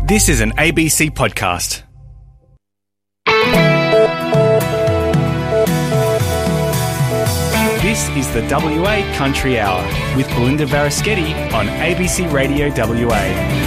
This is an ABC podcast. This is the WA Country Hour with Belinda Varaschetti on ABC Radio WA.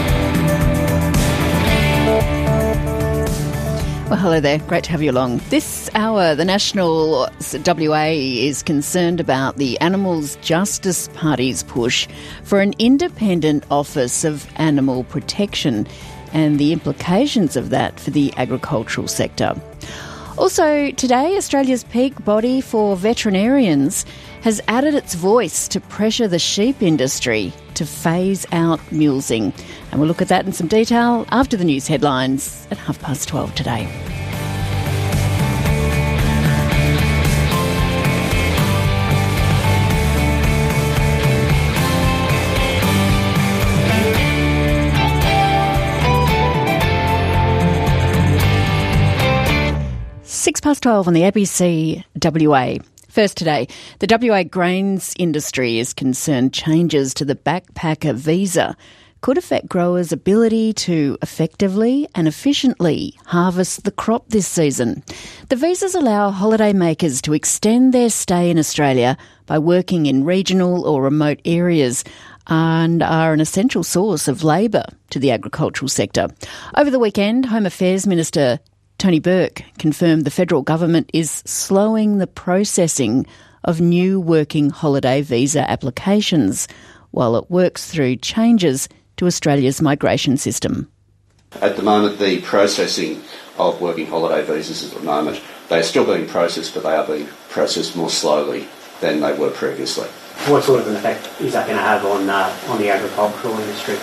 Well, hello there. Great to have you along. This hour, the National WA is concerned about the Animals Justice Party's push for an independent Office of Animal Protection and the implications of that for the agricultural sector. Also today, Australia's peak body for veterinarians has added its voice to pressure the sheep industry to phase out mulesing. And we'll look at that in some detail after the news headlines at 12:30 today. Six past 12 on the ABC WA. First today, the WA grains industry is concerned changes to the backpacker visa could affect growers' ability to effectively and efficiently harvest the crop this season. The visas allow holidaymakers to extend their stay in Australia by working in regional or remote areas and are an essential source of labour to the agricultural sector. Over the weekend, Home Affairs Minister Tony Burke confirmed the federal government is slowing the processing of new working holiday visa applications while it works through changes to Australia's migration system. At the moment, the processing of working holiday visas they're still being processed, but they are being processed more slowly than they were previously. What sort of an effect is that going to have on the agricultural industry?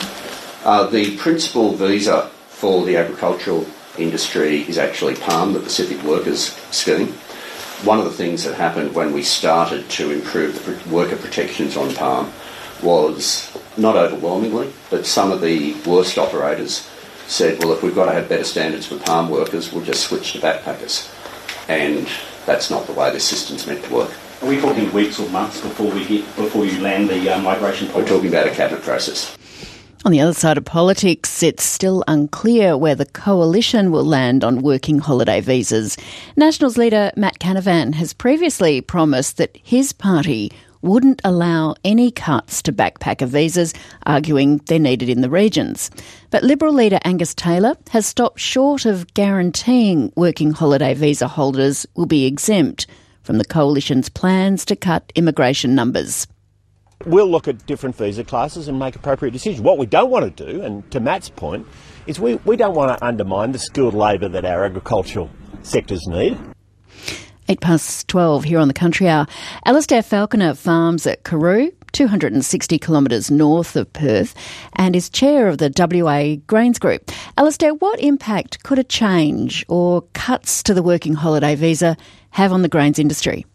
The principal visa for the agricultural industry is actually PALM, the Pacific Workers Scheme. One of the things that happened when we started to improve the worker protections on PALM was, not overwhelmingly, but some of the worst operators said, well, if we've got to have better standards for PALM workers, we'll just switch to backpackers. And that's not the way this system's meant to work. Are we talking weeks or months before you land the migration policy? We're talking about a cabinet process. On the other side of politics, it's still unclear where the coalition will land on working holiday visas. Nationals leader Matt Canavan has previously promised that his party wouldn't allow any cuts to backpacker visas, arguing they're needed in the regions. But Liberal leader Angus Taylor has stopped short of guaranteeing working holiday visa holders will be exempt from the coalition's plans to cut immigration numbers. We'll look at different visa classes and make appropriate decisions. What we don't want to do, and to Matt's point, is we don't want to undermine the skilled labour that our agricultural sectors need. 12:08 here on the Country Hour. Alastair Falconer farms at Karoo, 260 kilometres north of Perth, and is chair of the WA Grains Group. Alastair, what impact could a change or cuts to the working holiday visa have on the grains industry?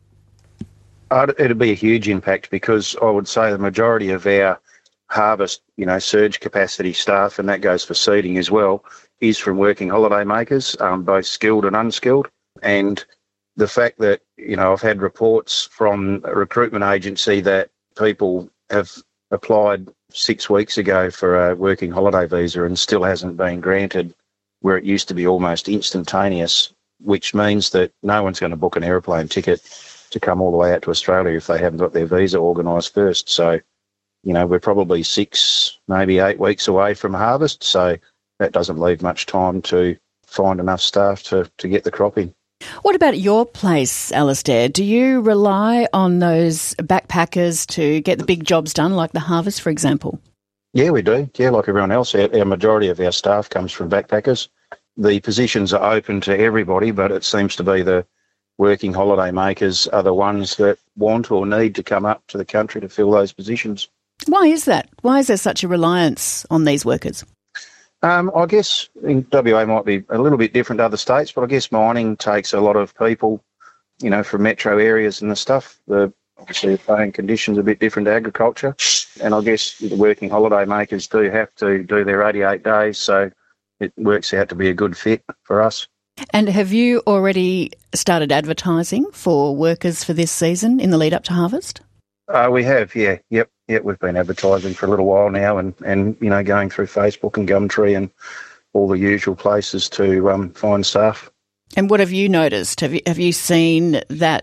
It'd be a huge impact because I would say the majority of our harvest, surge capacity staff, and that goes for seeding as well, is from working holiday makers, both skilled and unskilled. And the fact that, I've had reports from a recruitment agency that people have applied 6 weeks ago for a working holiday visa and still hasn't been granted, where it used to be almost instantaneous, which means that no one's going to book an aeroplane ticket to come all the way out to Australia if they haven't got their visa organised first. So, we're probably 6, maybe 8 weeks away from harvest, so that doesn't leave much time to find enough staff to get the crop in. What about at your place, Alastair? Do you rely on those backpackers to get the big jobs done, like the harvest, for example? Yeah, we do. Yeah, like everyone else. Our majority of our staff comes from backpackers. The positions are open to everybody, but it seems to be the working holiday makers are the ones that want or need to come up to the country to fill those positions. Why is that? Why is there such a reliance on these workers? I guess in WA might be a little bit different to other states, but I guess mining takes a lot of people, from metro areas and the stuff. Obviously, the paying conditions are a bit different to agriculture. And I guess the working holiday makers do have to do their 88 days, so it works out to be a good fit for us. And have you already started advertising for workers for this season in the lead up to harvest? We have, yeah. Yep. we've been advertising for a little while now, and going through Facebook and Gumtree and all the usual places to find staff. And what have you noticed? Have you seen that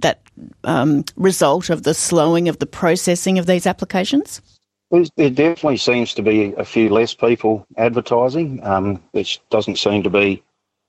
result of the slowing of the processing of these applications? There definitely seems to be a few less people advertising. Which doesn't seem to be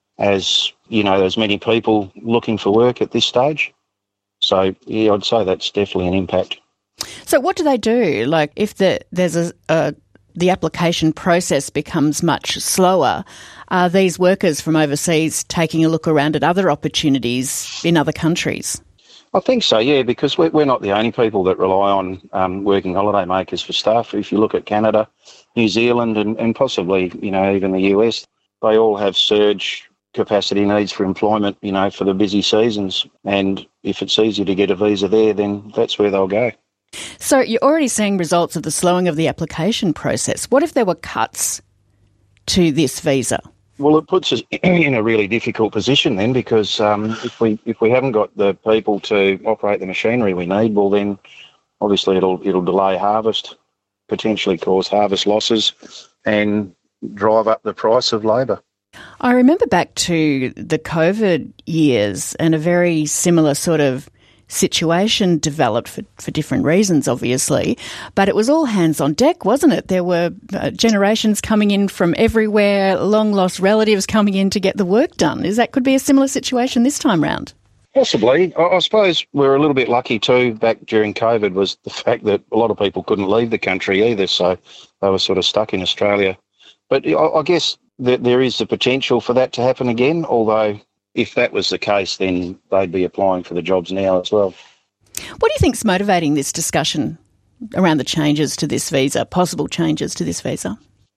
as many people looking for work at this stage. So, yeah, I'd say that's definitely an impact. So what do they do? Like, if there's the application process becomes much slower, are these workers from overseas taking a look around at other opportunities in other countries? I think so, yeah, because we're not the only people that rely on working holiday makers for staff. If you look at Canada, New Zealand and possibly, even the US, they all have surge capacity needs for employment, for the busy seasons. And if it's easy to get a visa there, then that's where they'll go. So you're already seeing results of the slowing of the application process. What if there were cuts to this visa? Well, it puts us in a really difficult position then, because if we haven't got the people to operate the machinery we need, well then obviously it'll delay harvest, potentially cause harvest losses and drive up the price of labour. I remember back to the COVID years, and a very similar sort of situation developed for different reasons, obviously, but it was all hands on deck, wasn't it? There were generations coming in from everywhere, long-lost relatives coming in to get the work done. Could be a similar situation this time round? Possibly. I suppose we're a little bit lucky too back during COVID was the fact that a lot of people couldn't leave the country either, so they were sort of stuck in Australia. But I guess that there is the potential for that to happen again, although if that was the case, then they'd be applying for the jobs now as well. What do you think's motivating this discussion around the changes to this visa, possible changes to this visa?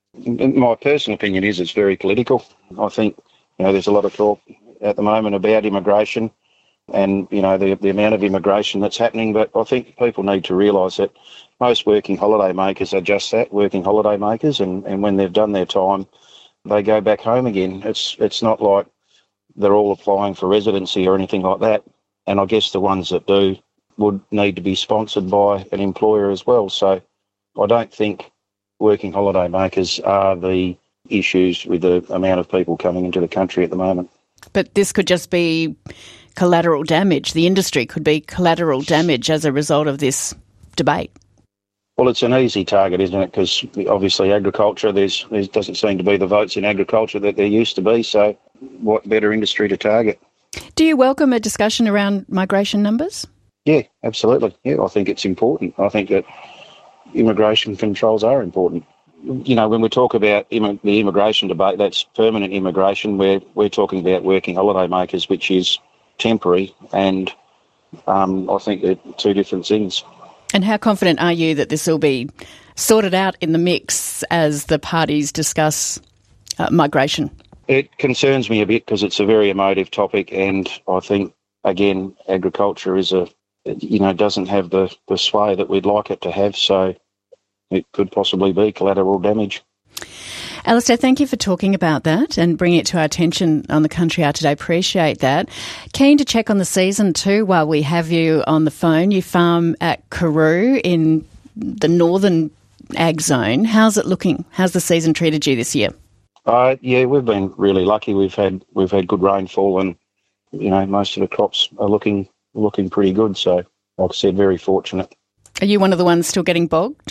My personal opinion is it's very political. I think, there's a lot of talk at the moment about immigration and, the amount of immigration that's happening, but I think people need to realise that most working holiday makers are just that, working holiday makers, and when they've done their time, they go back home again. It's not like they're all applying for residency or anything like that. And I guess the ones that do would need to be sponsored by an employer as well. So I don't think working holiday makers are the issues with the amount of people coming into the country at the moment. But this could just be collateral damage. The industry could be collateral damage as a result of this debate. Well, it's an easy target, isn't it? Because obviously agriculture, there doesn't seem to be the votes in agriculture that there used to be. So what better industry to target? Do you welcome a discussion around migration numbers? Yeah, absolutely. Yeah, I think it's important. I think that immigration controls are important. When we talk about the immigration debate, that's permanent immigration. We're talking about working holiday makers, which is temporary. And I think they're two different things. And how confident are you that this will be sorted out in the mix as the parties discuss migration? It concerns me a bit because it's a very emotive topic, and I think, again, agriculture doesn't have the sway that we'd like it to have, so it could possibly be collateral damage. Alistair, thank you for talking about that and bringing it to our attention on the Country Hour today. Appreciate that. Keen to check on the season too while we have you on the phone. You farm at Karoo in the northern ag zone. How's it looking? How's the season treated you this year? Yeah, we've been really lucky. We've had good rainfall, and most of the crops are looking pretty good. So, like I said, very fortunate. Are you one of the ones still getting bogged?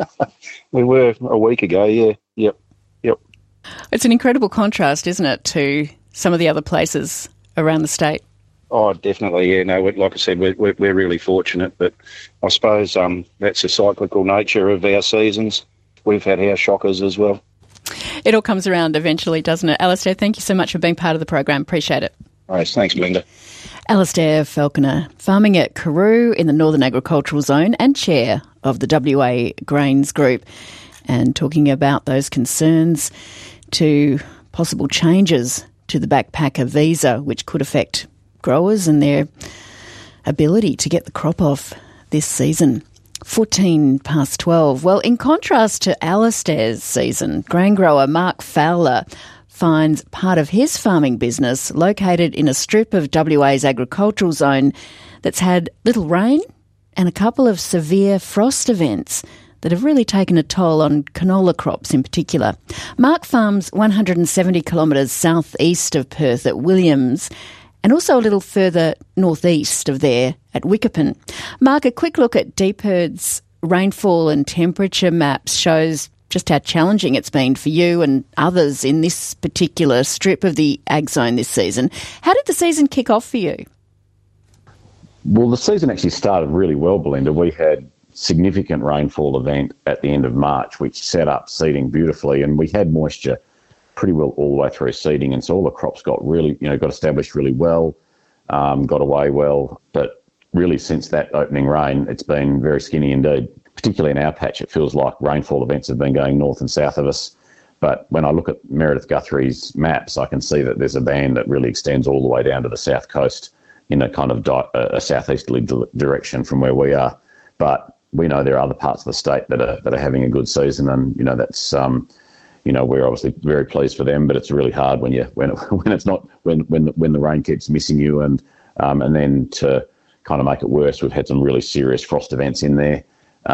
We were a week ago. Yeah. Yep. It's an incredible contrast, isn't it, to some of the other places around the state? Oh, definitely. Yeah. No, like I said, we're really fortunate, but I suppose that's the cyclical nature of our seasons. We've had our shockers as well. It all comes around eventually, doesn't it? Alistair, thank you so much for being part of the program. Appreciate it. All right, thanks, Belinda. Alistair Falconer, farming at Karoo in the Northern Agricultural Zone and chair of the WA Grains Group, and talking about those concerns to possible changes to the backpacker visa, which could affect growers and their ability to get the crop off this season. 12:14. Well, in contrast to Alistair's season, grain grower Mark Fowler finds part of his farming business located in a strip of WA's agricultural zone that's had little rain and a couple of severe frost events that have really taken a toll on canola crops in particular. Mark farms 170 kilometres southeast of Perth at Williams, and also a little further northeast of there at Wickerpen. Mark, a quick look at DPIRD's rainfall and temperature maps shows just how challenging it's been for you and others in this particular strip of the ag zone this season. How did the season kick off for you? Well, the season actually started really well, Belinda. We had significant rainfall event at the end of March, which set up seeding beautifully, and we had moisture pretty well all the way through seeding, and so all the crops got established really well, got away well. But really, since that opening rain, it's been very skinny indeed. Particularly in our patch, it feels like rainfall events have been going north and south of us. But when I look at Meredith Guthrie's maps, I can see that there's a band that really extends all the way down to the south coast in a kind of a southeasterly direction from where we are. But we know there are other parts of the state that are having a good season, and that's we're obviously very pleased for them. But it's really hard when the rain keeps missing you, and then to kind of make it worse, we've had some really serious frost events in there.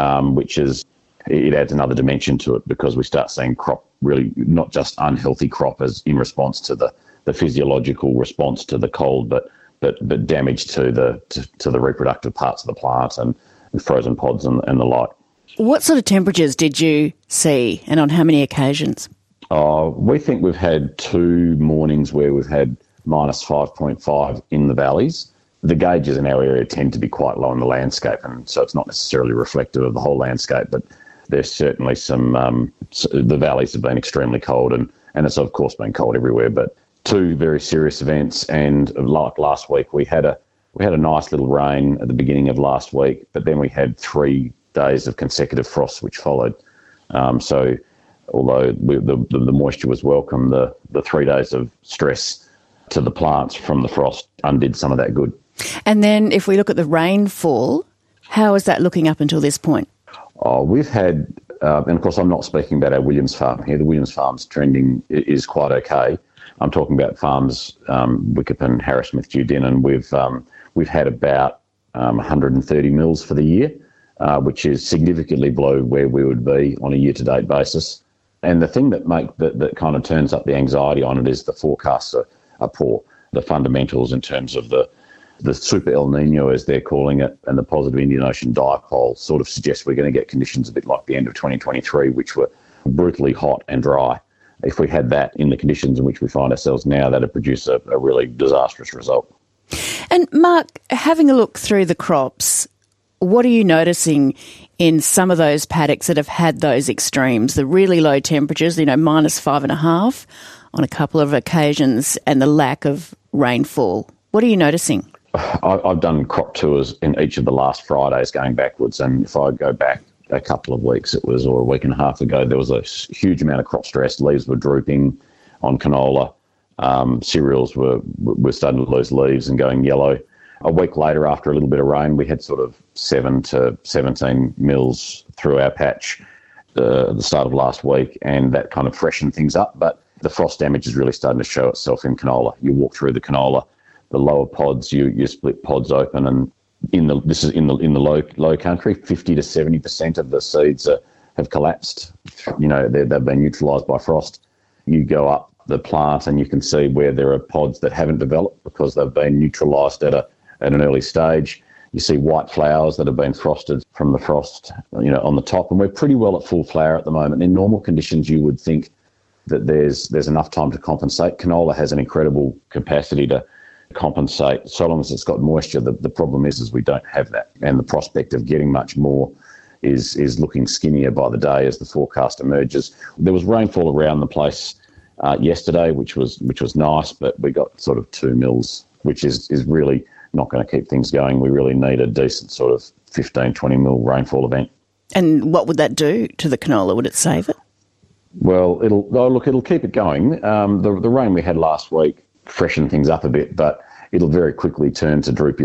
It adds another dimension to it, because we start seeing crop really not just unhealthy crop as in response to the physiological response to the cold, but damage to the reproductive parts of the plant and frozen pods and the like. What sort of temperatures did you see, and on how many occasions? We think we've had 2 mornings where we've had minus 5.5 in the valleys. The gauges in our area tend to be quite low in the landscape, and so it's not necessarily reflective of the whole landscape, but there's certainly some, the valleys have been extremely cold, and it's of course been cold everywhere, but 2 very serious events. And like last week, we had a nice little rain at the beginning of last week, but then we had 3 days of consecutive frost which followed. So although the moisture was welcome, the 3 days of stress to the plants from the frost undid some of that good. And then if we look at the rainfall, how is that looking up until this point? We've had, and of course I'm not speaking about our Williams farm here. The Williams farm's trending is quite okay. I'm talking about farms, Wickerpen, Harrismith, Dewdin. We've had about 130 mils for the year, which is significantly below where we would be on a year-to-date basis. And the thing that kind of turns up the anxiety on it is the forecasts are poor. The fundamentals in terms of the super El Nino, as they're calling it, and the positive Indian Ocean dipole sort of suggest we're going to get conditions a bit like the end of 2023, which were brutally hot and dry. If we had that in the conditions in which we find ourselves now, that would produce a really disastrous result. And Mark, having a look through the crops, what are you noticing in some of those paddocks that have had those extremes, the really low temperatures, minus 5.5 on a couple of occasions, and the lack of rainfall? What are you noticing? I've done crop tours in each of the last Fridays going backwards, and if I go back a couple of weeks, or a week and a half ago, there was a huge amount of crop stress. Leaves were drooping on canola. Cereals were starting to lose leaves and going yellow. A week later, after a little bit of rain, we had sort of 7 to 17 mils through our patch at the start of last week, and that kind of freshened things up. But the frost damage is really starting to show itself in canola. You walk through the canola, the lower pods, you split pods open, and this is in the low country, 50 to 70% of the seeds have collapsed. They've been neutralised by frost. You go up the plant and you can see where there are pods that haven't developed because they've been neutralised at an early stage. You see white flowers that have been frosted from the frost, on the top, and we're pretty well at full flower at the moment. In normal conditions, you would think that there's enough time to compensate. Canola has an incredible capacity to compensate so long as it's got moisture. The problem is we don't have that, and the prospect of getting much more is looking skinnier by the day as the forecast emerges. There was rainfall around the place yesterday, which was nice, but we got sort of 2 mils, which is really not going to keep things going. We really need a decent sort of 15, 20 mil rainfall event. And what would that do to the canola? Would it save it? Well, it'll keep it going. The rain we had last week freshened things up a bit, but it'll very quickly return to droopy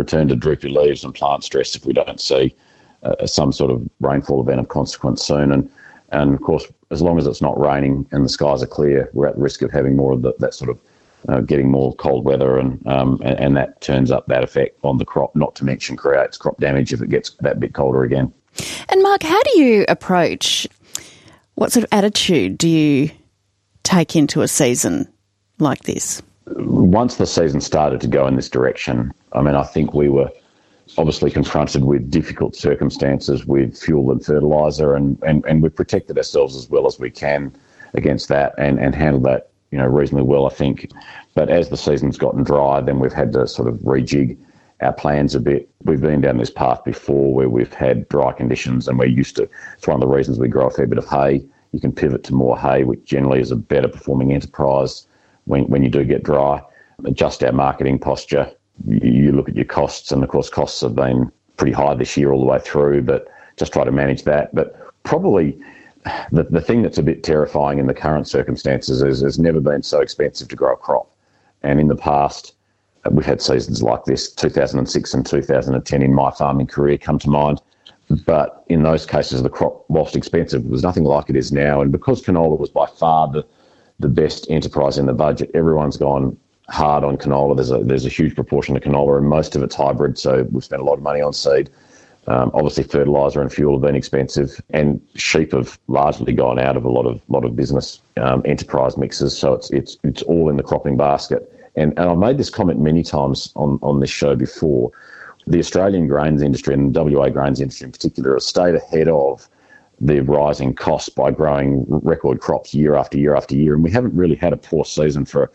leaves and plant stress if we don't see some sort of rainfall event of consequence soon. And of course, as long as it's not raining and the skies are clear, we're at the risk of having more of that sort of getting more cold weather, and that turns up that effect on the crop, not to mention creates crop damage if it gets that bit colder again. And Mark, how do you approach, what sort of attitude do you take into a season like this? Once the season started to go in this direction, I think we were obviously confronted with difficult circumstances with fuel and fertiliser, and we've protected ourselves as well as we can against that and handled that reasonably well, I think. But as the season's gotten dry, then we've had to sort of rejig our plans a bit. We've been down this path before where we've had dry conditions, and we're used to, it's one of the reasons we grow a fair bit of hay. You can pivot to more hay, which generally is a better performing enterprise when you do get dry. Adjust our marketing posture. You look at your costs, and of course costs have been pretty high this year all the way through, but just try to manage that. But probably the thing that's a bit terrifying in the current circumstances is it's never been so expensive to grow a crop. And in the past, we've had seasons like this, 2006 and 2010 in my farming career come to mind. But in those cases, the crop, whilst expensive, was nothing like it is now. And because canola was by far the best enterprise in the budget, everyone's gone hard on canola. There's a huge proportion of canola, and most of it's hybrid, so we've spent a lot of money on seed. Obviously, fertiliser and fuel have been expensive, and sheep have largely gone out of a lot of business enterprise mixes. So it's all in the cropping basket. And I've made this comment many times on this show before. The Australian grains industry and the WA grains industry in particular have stayed ahead of the rising costs by growing record crops year after year after year, and we haven't really had a poor season for.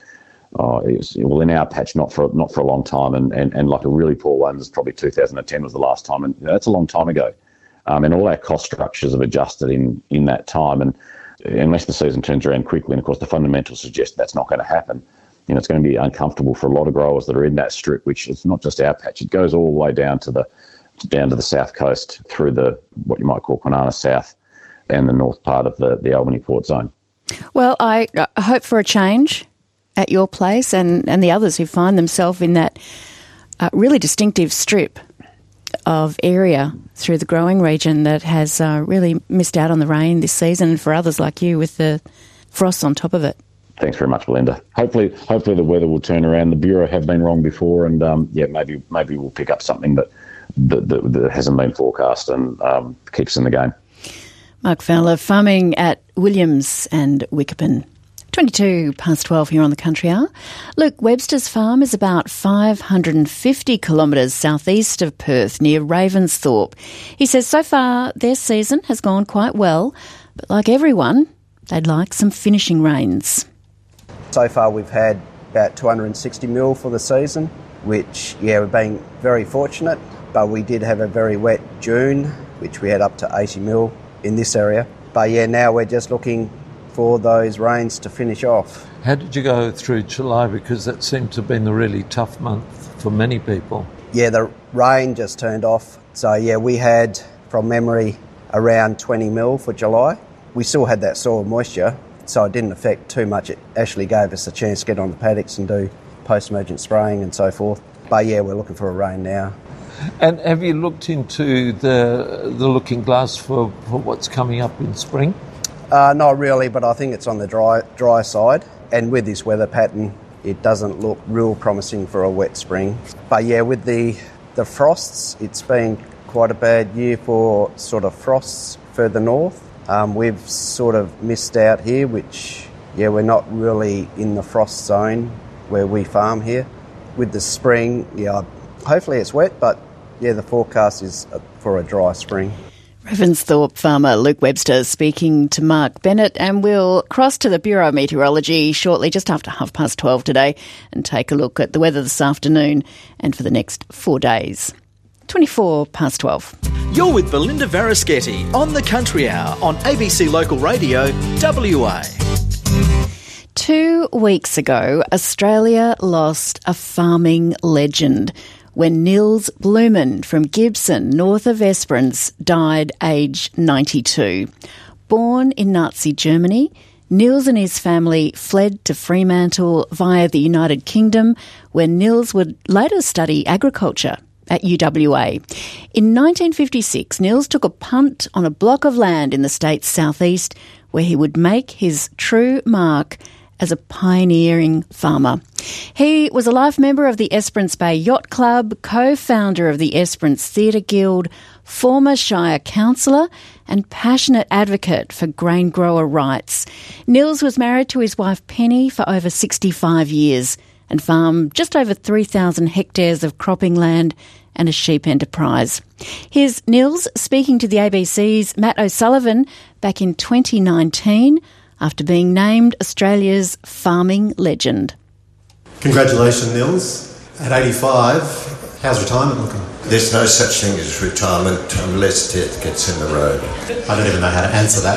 In our patch, not for a long time, and like a really poor one is probably 2010 was the last time, and that's a long time ago. And all our cost structures have adjusted in that time, and unless the season turns around quickly, and of course the fundamentals suggest that's not going to happen, it's going to be uncomfortable for a lot of growers that are in that strip, which is not just our patch; it goes all the way down to the south coast through the what you might call Kwinana South and the north part of the Albany Port Zone. Well, I hope for a change at your place and the others who find themselves in that really distinctive strip of area through the growing region that has really missed out on the rain this season, and for others like you with the frost on top of it. Thanks very much, Belinda. Hopefully the weather will turn around. The Bureau have been wrong before, and maybe we'll pick up something that hasn't been forecast and keeps in the game. Mark Fowler, farming at Williams and Wickerpen. 12 here on the Country Hour. Luke Webster's farm is about 550 kilometres southeast of Perth, near Ravensthorpe. He says so far their season has gone quite well, but like everyone, they'd like some finishing rains. So far we've had about 260 mil for the season, which, we've been very fortunate, but we did have a very wet June, which we had up to 80 mil in this area. But now we're just looking for those rains to finish off. How did you go through July? Because that seemed to have been a really tough month for many people. Yeah, the rain just turned off. So we had, from memory, around 20 mil for July. We still had that soil moisture, so it didn't affect too much. It actually gave us a chance to get on the paddocks and do post-emergent spraying and so forth. But we're looking for a rain now. And have you looked into the looking glass for what's coming up in spring? Not really, but I think it's on the dry side. And with this weather pattern, it doesn't look real promising for a wet spring. But with the frosts, it's been quite a bad year for sort of frosts further north. We've sort of missed out here, which, we're not really in the frost zone where we farm here. With the spring, hopefully it's wet, but the forecast is for a dry spring. Ravensthorpe farmer Luke Webster speaking to Mark Bennett, and we'll cross to the Bureau of Meteorology shortly, just after 12:30 today, and take a look at the weather this afternoon and for the next 4 days. 12:24. You're with Belinda Varaschetti on the Country Hour on ABC Local Radio, WA. 2 weeks ago, Australia lost a farming legend when Nils Blumen from Gibson, north of Esperance, died aged 92. Born in Nazi Germany, Nils and his family fled to Fremantle via the United Kingdom, where Nils would later study agriculture at UWA. In 1956, Nils took a punt on a block of land in the state's southeast, where he would make his true mark as a pioneering farmer. He was a life member of the Esperance Bay Yacht Club, co-founder of the Esperance Theatre Guild, former Shire councillor and passionate advocate for grain grower rights. Nils was married to his wife Penny for over 65 years and farmed just over 3,000 hectares of cropping land and a sheep enterprise. Here's Nils speaking to the ABC's Matt O'Sullivan back in 2019 after being named Australia's farming legend. Congratulations, Nils. At 85, how's retirement looking? There's no such thing as retirement unless death gets in the road. I don't even know how to answer that.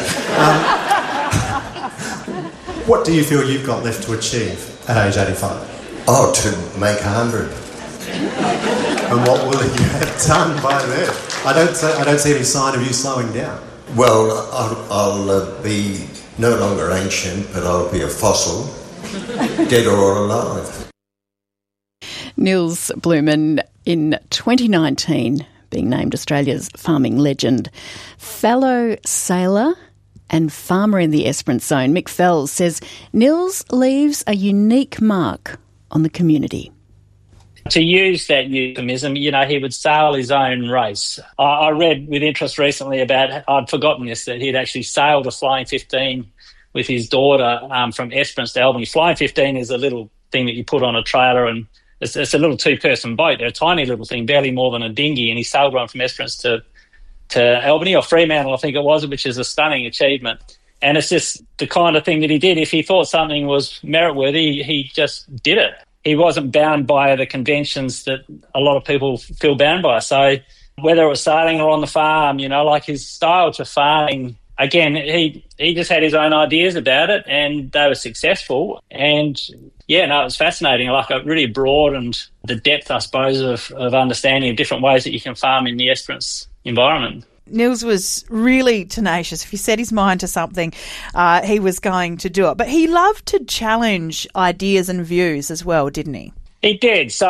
What do you feel you've got left to achieve at age 85? Oh, to make 100. And what will you have done by then? I don't see any sign of you slowing down. Well, I'll be no longer ancient, but I'll be a fossil, dead or alive. Nils Blumen in 2019 being named Australia's farming legend. Fellow sailor and farmer in the Esperance Zone, Mick Fells, says Nils leaves a unique mark on the community. To use that euphemism, he would sail his own race. I read with interest recently about, I'd forgotten this, that he'd actually sailed a Flying 15 with his daughter from Esperance to Albany. Flying 15 is a little thing that you put on a trailer, and it's a little two-person boat. They're a tiny little thing, barely more than a dinghy, and he sailed one from Esperance to Albany, or Fremantle, I think it was, which is a stunning achievement. And it's just the kind of thing that he did. If he thought something was merit-worthy, he just did it. He wasn't bound by the conventions that a lot of people feel bound by. So whether it was sailing or on the farm, like his style to farming, again, he just had his own ideas about it and they were successful. And, it was fascinating, like it really broadened the depth, I suppose, of understanding of different ways that you can farm in the Esperance environment. Nils was really tenacious. If he set his mind to something, he was going to do it. But he loved to challenge ideas and views as well, didn't he? He did. So,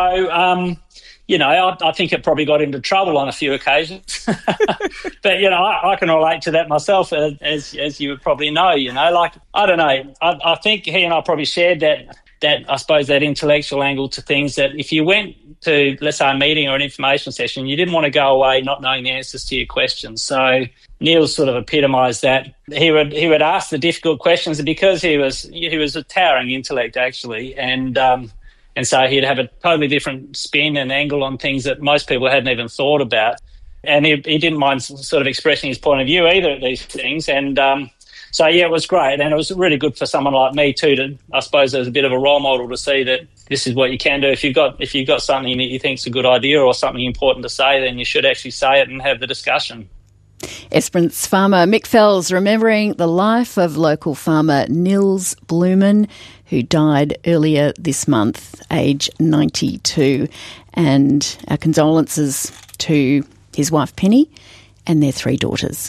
I think it probably got into trouble on a few occasions. But, I can relate to that myself, as you would probably know, I don't know. I think he and I probably shared that I suppose, that intellectual angle to things, that if you went to, let's say, a meeting or an information session, you didn't want to go away not knowing the answers to your questions. So Neil sort of epitomised that. He would ask the difficult questions because he was a towering intellect, actually, and so he'd have a totally different spin and angle on things that most people hadn't even thought about. And he didn't mind sort of expressing his point of view either at these things. And it was great. And it was really good for someone like me too, to, I suppose, as a bit of a role model to see that this is what you can do. If you've got something that you think's a good idea or something important to say, then you should actually say it and have the discussion. Esperance farmer Mick Fells remembering the life of local farmer Nils Blumen, who died earlier this month, age 92. And our condolences to his wife Penny and their 3 daughters.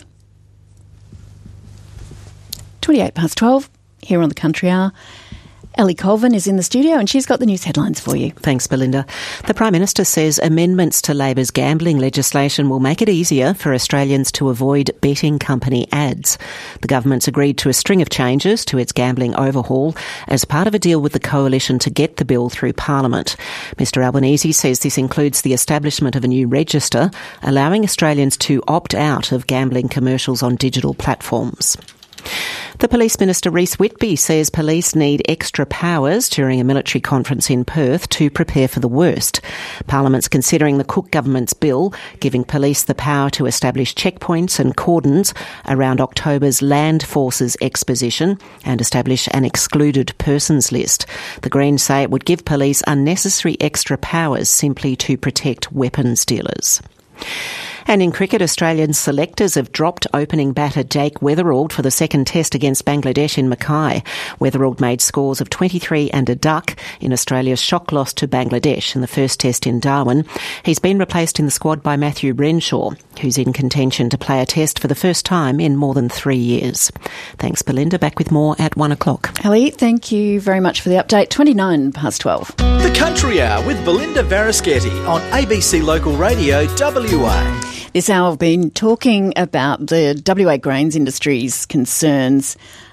12 here on the Country Hour. Ellie Colvin is in the studio and she's got the news headlines for you. Thanks, Belinda. The Prime Minister says amendments to Labor's gambling legislation will make it easier for Australians to avoid betting company ads. The government's agreed to a string of changes to its gambling overhaul as part of a deal with the Coalition to get the bill through Parliament. Mr Albanese says this includes the establishment of a new register, allowing Australians to opt out of gambling commercials on digital platforms. The Police Minister Rhys Whitby says police need extra powers during a military conference in Perth to prepare for the worst. Parliament's considering the Cook government's bill giving police the power to establish checkpoints and cordons around October's Land Forces exposition and establish an excluded persons list. The Greens say it would give police unnecessary extra powers simply to protect weapons dealers. And in cricket, Australian selectors have dropped opening batter Jake Weatherald for the second test against Bangladesh in Mackay. Weatherald made scores of 23 and a duck in Australia's shock loss to Bangladesh in the first test in Darwin. He's been replaced in the squad by Matthew Renshaw, who's in contention to play a test for the first time in more than 3 years. Thanks, Belinda. Back with more at 1 o'clock. Ellie, thank you very much for the update. 12. The Country Hour with Belinda Varaschetti on ABC Local Radio WA. This hour I've been talking about the WA grains industry's concerns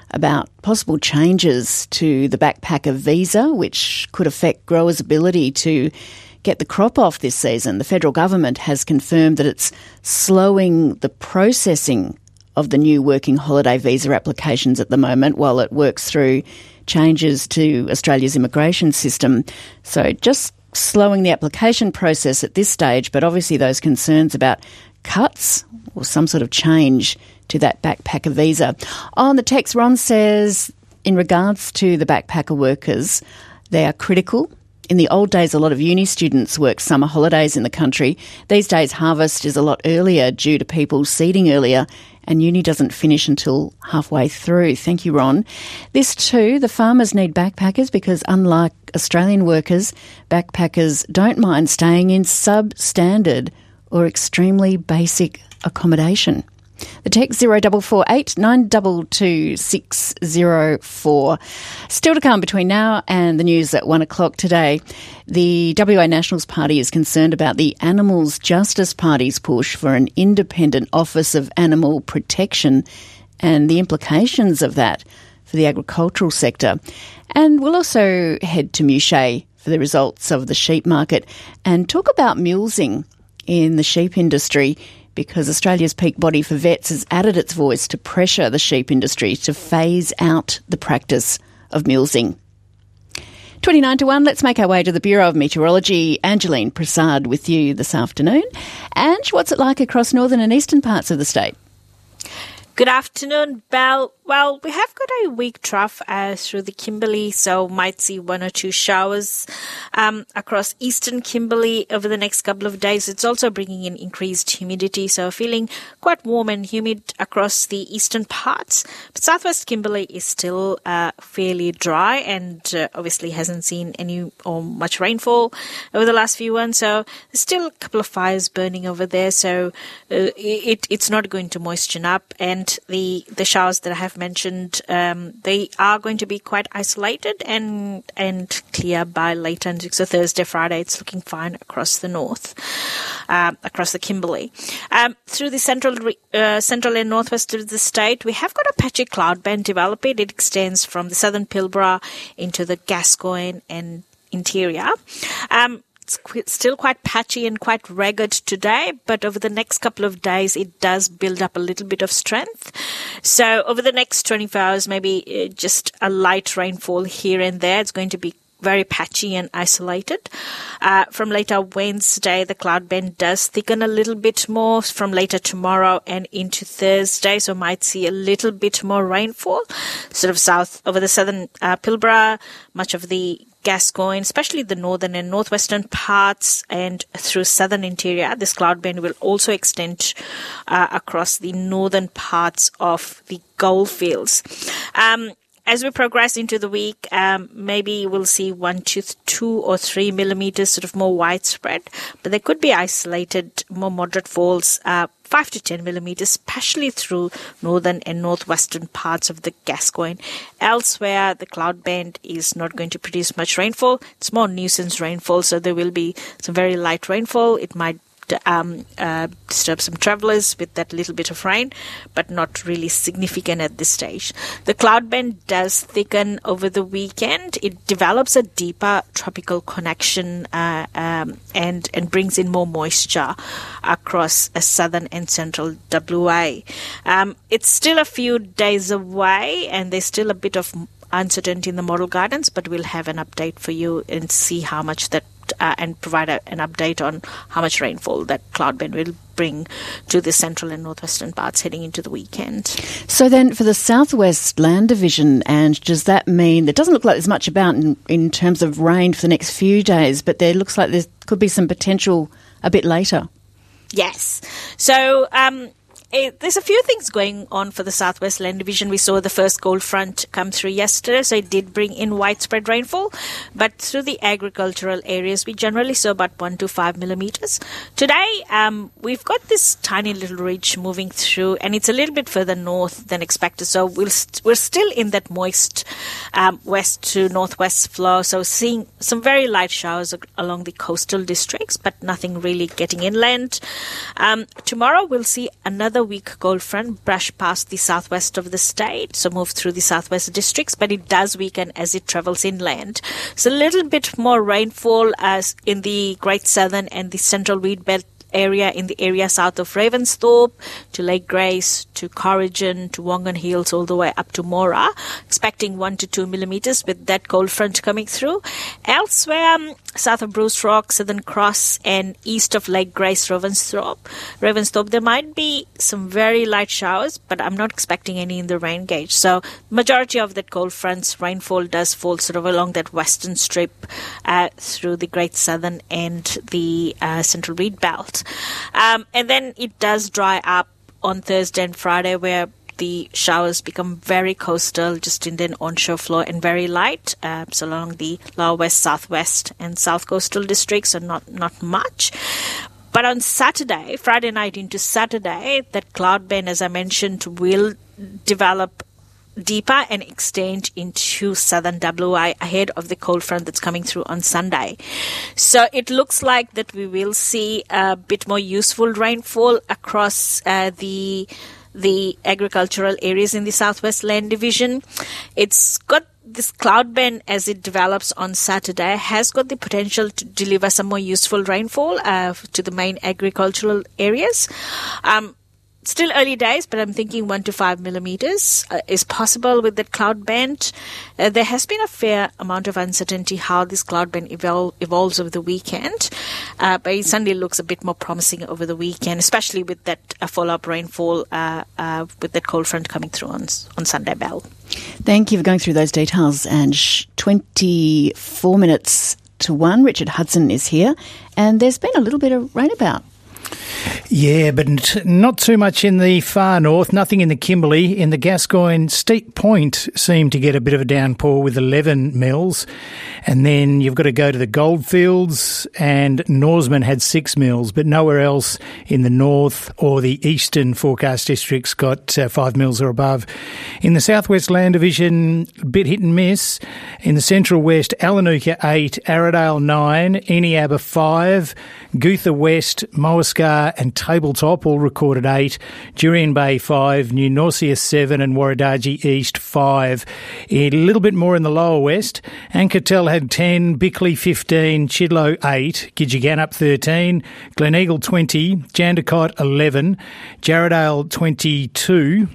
about possible changes to the backpacker visa, which could affect growers' ability to get the crop off this season. The federal government has confirmed that it's slowing the processing of the new working holiday visa applications at the moment while it works through changes to Australia's immigration system. So just slowing the application process at this stage, but obviously those concerns about cuts or some sort of change to that backpacker visa. On the text, Ron says, in regards to the backpacker workers, they are critical. In the old days, a lot of uni students worked summer holidays in the country. These days, harvest is a lot earlier due to people seeding earlier, and uni doesn't finish until halfway through. Thank you, Ron. This too, the farmers need backpackers because unlike Australian workers, backpackers don't mind staying in substandard or extremely basic accommodation. The text 0448 922 604. Still to come between now and the news at 1 o'clock today. The WA Nationals Party is concerned about the Animals Justice Party's push for an independent Office of Animal Protection and the implications of that for the agricultural sector. And we'll also head to Mushea for the results of the sheep market and talk about mulesing in the sheep industry, because Australia's peak body for vets has added its voice to pressure the sheep industry to phase out the practice of mulesing. 29 to 1, let's make our way to the Bureau of Meteorology. Angeline Prasad with you this afternoon. Ange, what's it like across northern and eastern parts of the state? Good afternoon, Belle. Well, we have got a weak trough through the Kimberley, so might see one or two showers across eastern Kimberley over the next couple of days. It's also bringing in increased humidity, so feeling quite warm and humid across the eastern parts. But southwest Kimberley is still fairly dry and obviously hasn't seen any or much rainfall over the last few months. So there's still a couple of fires burning over there, so it's not going to moisten up. And the showers that I have mentioned, they are going to be quite isolated and clear by later into so Thursday, Friday. It's looking fine across the north, across the Kimberley. Through the central and northwest of the state, we have got a patchy cloud band developing. It extends from the southern Pilbara into the Gascoyne and interior. It's still quite patchy and quite rugged today, but over the next couple of days, it does build up a little bit of strength. So over the next 24 hours, maybe just a light rainfall here and there. It's going to be very patchy and isolated. From later Wednesday, the cloud band does thicken a little bit more from later tomorrow and into Thursday, so might see a little bit more rainfall, sort of south over the southern Pilbara, much of the Gascoyne, especially the northern and northwestern parts, and through southern interior. This cloud band will also extend across the northern parts of the goldfields. As we progress into the week, maybe we'll see 1 to 2 or 3 millimeters, sort of more widespread, but there could be isolated, more moderate falls, 5 to 10 millimeters, especially through northern and northwestern parts of the Gascoyne. Elsewhere, the cloud band is not going to produce much rainfall. It's more nuisance rainfall, so there will be some very light rainfall. It might disturb some travellers with that little bit of rain, but not really significant at this stage. The cloud band does thicken over the weekend. It develops a deeper tropical connection and brings in more moisture across southern and central WA. It's still a few days away, and there's still a bit of uncertainty in the model guidance, but we'll have an update for you and see how much that and provide an update on how much rainfall that cloud band will bring to the central and northwestern parts heading into the weekend. So then for the Southwest Land Division, and does that mean, it doesn't look like there's much about in terms of rain for the next few days, but there looks like there could be some potential a bit later? Yes. So there's a few things going on for the Southwest Land Division. We saw the first cold front come through yesterday, so it did bring in widespread rainfall. But through the agricultural areas, we generally saw about 1 to 5 millimeters. Today, we've got this tiny little ridge moving through, and it's a little bit further north than expected. So we're still in that moist west to northwest flow. So seeing some very light showers along the coastal districts, but nothing really getting inland. Tomorrow, we'll see another another weak cold front brush past the southwest of the state, so move through the southwest districts, but it does weaken as it travels inland. So a little bit more rainfall as in the Great Southern and the Central Wheat Belt area, in the area south of Ravensthorpe to Lake Grace to Corrigan to Wongan Hills all the way up to Mora, expecting 1 to 2 millimeters with that cold front coming through. Elsewhere, south of Bruce Rock, Southern Cross and east of Lake Grace, Ravensthorpe, there might be some very light showers, but I'm not expecting any in the rain gauge. So majority of that cold front's rainfall does fall sort of along that western strip through the Great Southern and the Central Wheat Belt. And then it does dry up on Thursday and Friday, where the showers become very coastal, just in the onshore flow, and very light, so along the lower west, southwest, and south coastal districts, so not much. But on Saturday, Friday night into Saturday, that cloud band, as I mentioned, will develop deeper and extend into southern WA ahead of the cold front that's coming through on Sunday. So it looks like that we will see a bit more useful rainfall across the agricultural areas in the Southwest Land Division. It's got this cloud band as it develops on Saturday has got the potential to deliver some more useful rainfall to the main agricultural areas. Still early days, but I'm thinking 1 to 5 millimeters is possible with that cloud band. There has been a fair amount of uncertainty how this cloud band evolves over the weekend, but it suddenly looks a bit more promising over the weekend, especially with that follow-up rainfall with that cold front coming through on Sunday, Belle. Thank you for going through those details. And 24 minutes to 1, Richard Hudson is here, and there's been a little bit of rain about. Yeah, but not too much in the far north, nothing in the Kimberley. In the Gascoyne, Steep Point seemed to get a bit of a downpour with 11 mils. And then you've got to go to the Goldfields, and Norseman had 6 mils, but nowhere else in the north or the eastern forecast districts got 5 mils or above. In the Southwest Land Division, a bit hit and miss. In the Central West, Alanuka 8, Arradale 9, Eneabba 5, Gootha West, Moascar and Tabletop all recorded 8, Jurien Bay 5, New Norcia 7 and Warradaji East 5. A little bit more in the lower west, Ankertel had 10, Bickley 15, Chidlow 8, Gidgegannup 13, Gleneagle 20, Jandakot 11, Jarradale 22,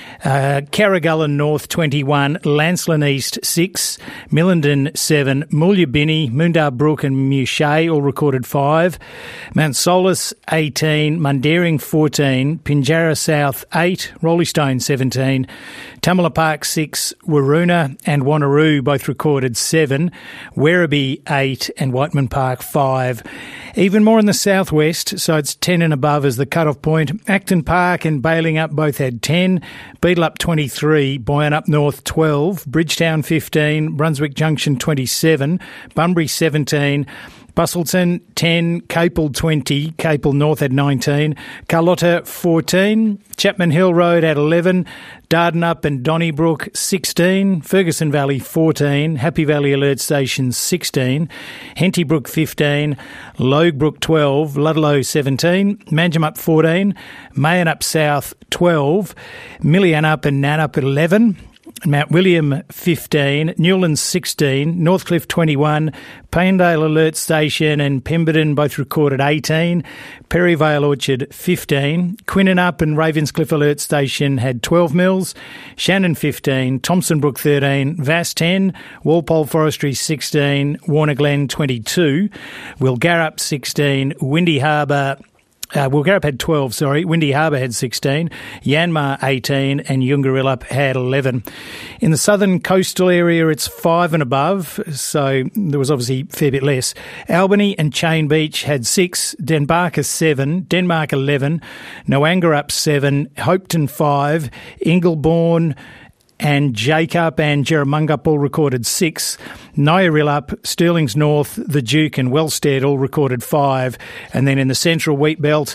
Carragullen North 21, Lancelin East 6, Millendon 7, Moolyabinny, Moondar Brook and Mouchet all recorded 5, Mount Solus 18, Mundaring 14, Pinjarra South 8, Roleystone 17, Tamala Park 6, Waroona and Wanneroo both recorded 7, Werribee 8 and Whiteman Park 5. Even more in the southwest, so it's 10 and above as the cut-off point. Acton Park and Balingup both had 10, Beedelup 23, Boyanup North 12, Bridgetown 15, Brunswick Junction 27, Bunbury 17, Busselton 10, Capel 20, Capel North had 19, Carlotta 14, Chapman Hill Road at 11, Dardanup and Donnybrook 16, Ferguson Valley 14, Happy Valley Alert Station 16, Henty Brook 15, Loguebrook 12, Ludlow 17, Manjimup 14, Mayanup South 12, Millianup and Nanup 11, Mount William 15, Newlands 16, Northcliffe 21, Paindale Alert Station and Pemberton both recorded 18, Perryvale Orchard 15, Quinnanup and Ravenscliffe Alert Station had 12 mils, Shannon 15, Thompson Brook 13, Vass 10, Walpole Forestry 16, Warner Glen 22, Wilgarrup 16, Windy Harbour Wilgarrup had 12, Windy Harbour had 16, Yanmar 18 and Yungarillup had 11. In the southern coastal area, it's 5 and above, so there was obviously a fair bit less. Albany and Chain Beach had 6, Denbarker 7, Denmark 11, Noangarup 7, Hopetoun 5, Ingleborn and Jacob and Jerramungup all recorded 6. Nyarrillup, Stirling's North, The Duke and Wellstead all recorded 5. And then in the central wheat belt,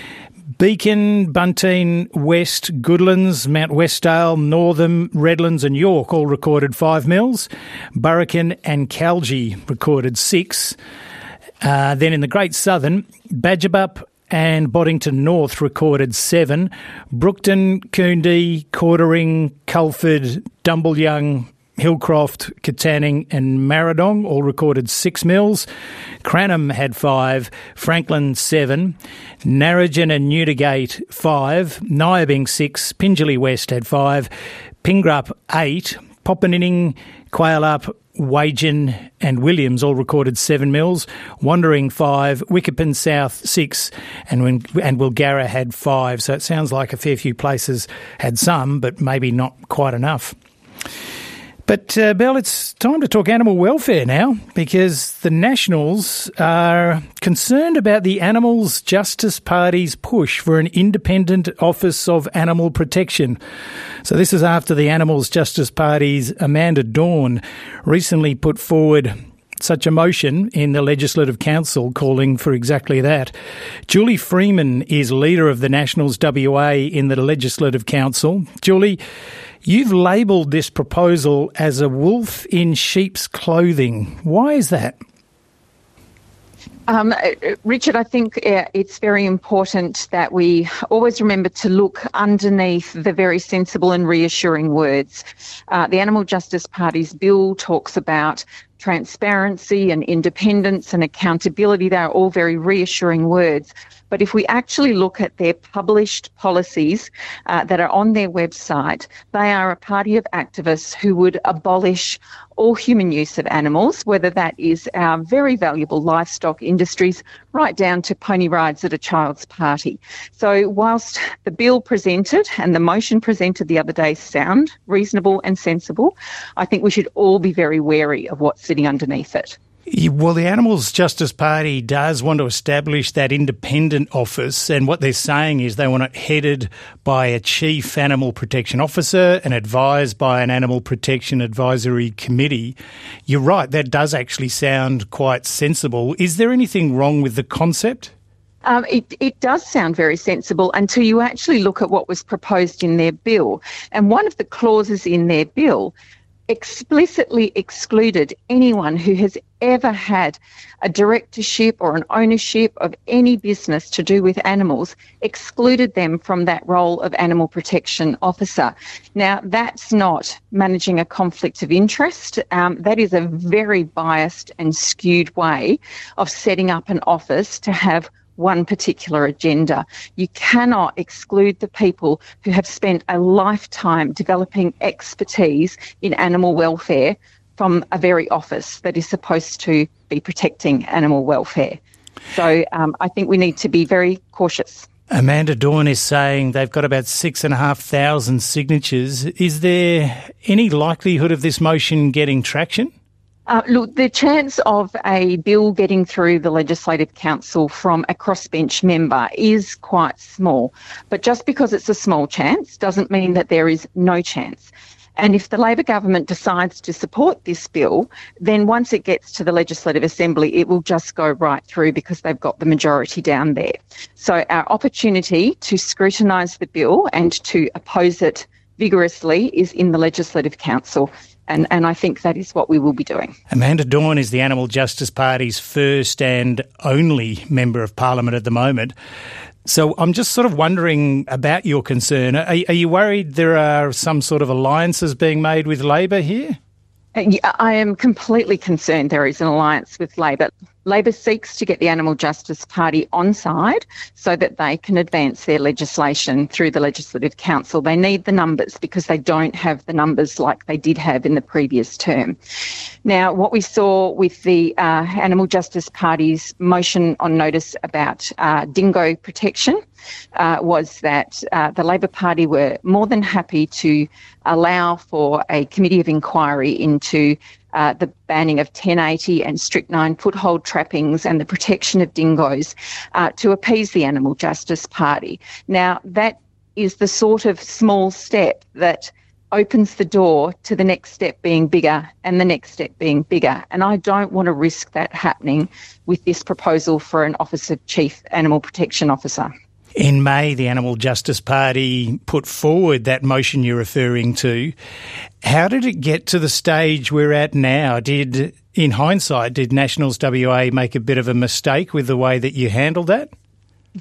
Beacon, Bunteen, West, Goodlands, Mount Westdale, Northam, Redlands and York all recorded 5 mils. Burrakin and Calgie recorded 6. Then in the Great Southern, Badgebup, and Boddington North recorded 7. Brookton, Coondee, Cordering, Culford, Dumbleyoung, Hillcroft, Katanning and Marradong all recorded 6 mils. Cranham had 5, Franklin 7, Narrogin and Newdigate 5, Nyabing 6, Pingelly West had 5, Pingrup 8, Poppeninning, Quayalup, Wagen and Williams all recorded 7 mils, Wandering 5, Wickerpin South 6 and Wilgara had 5. So it sounds like a fair few places had some, but maybe not quite enough. But, Belle, it's time to talk animal welfare now, because the Nationals are concerned about the Animals Justice Party's push for an independent Office of Animal Protection. So this is after the Animals Justice Party's Amanda Dawn recently put forward such a motion in the Legislative Council calling for exactly that. Julie Freeman is leader of the Nationals WA in the Legislative Council. Julie, you've labelled this proposal as a wolf in sheep's clothing. Why is that? Richard, I think it's very important that we always remember to look underneath the very sensible and reassuring words. The Animal Justice Party's bill talks about transparency and independence and accountability. They are all very reassuring words. But if we actually look at their published policies that are on their website, they are a party of activists who would abolish all human use of animals, whether that is our very valuable livestock industries, right down to pony rides at a child's party. So whilst the bill presented and the motion presented the other day sound reasonable and sensible, I think we should all be very wary of what's sitting underneath it. Well, the Animals Justice Party does want to establish that independent office, and what they're saying is they want it headed by a chief animal protection officer and advised by an animal protection advisory committee. You're right, that does actually sound quite sensible. Is there anything wrong with the concept? It does sound very sensible until you actually look at what was proposed in their bill. And one of the clauses in their bill explicitly excluded anyone who has ever had a directorship or an ownership of any business to do with animals, excluded them from that role of animal protection officer. Now, that's not managing a conflict of interest. That is a very biased and skewed way of setting up an office to have one particular agenda. You cannot exclude the people who have spent a lifetime developing expertise in animal welfare from a very office that is supposed to be protecting animal welfare. So I think we need to be very cautious. Amanda Dawn is saying they've got about 6,500 signatures. Is there any likelihood of this motion getting traction? Look, the chance of a bill getting through the Legislative Council from a crossbench member is quite small. But just because it's a small chance doesn't mean that there is no chance. And if the Labor government decides to support this bill, then once it gets to the Legislative Assembly, it will just go right through because they've got the majority down there. So our opportunity to scrutinise the bill and to oppose it vigorously is in the Legislative Council. And I think that is what we will be doing. Amanda Dawn is the Animal Justice Party's first and only Member of Parliament at the moment. So I'm just sort of wondering about your concern. Are you worried there are some sort of alliances being made with Labor here? I am completely concerned there is an alliance with Labor. Labor seeks to get the Animal Justice Party on side so that they can advance their legislation through the Legislative Council. They need the numbers because they don't have the numbers like they did have in the previous term. Now, what we saw with the Animal Justice Party's motion on notice about dingo protection was that the Labor Party were more than happy to allow for a committee of inquiry into the banning of 1080 and strychnine foothold trappings and the protection of dingoes to appease the Animal Justice Party. Now, that is the sort of small step that opens the door to the next step being bigger and the next step being bigger. And I don't want to risk that happening with this proposal for an Office of Chief Animal Protection Officer. In May, the Animal Justice Party put forward that motion you're referring to. How did it get to the stage we're at now? In hindsight, did Nationals WA make a bit of a mistake with the way that you handled that?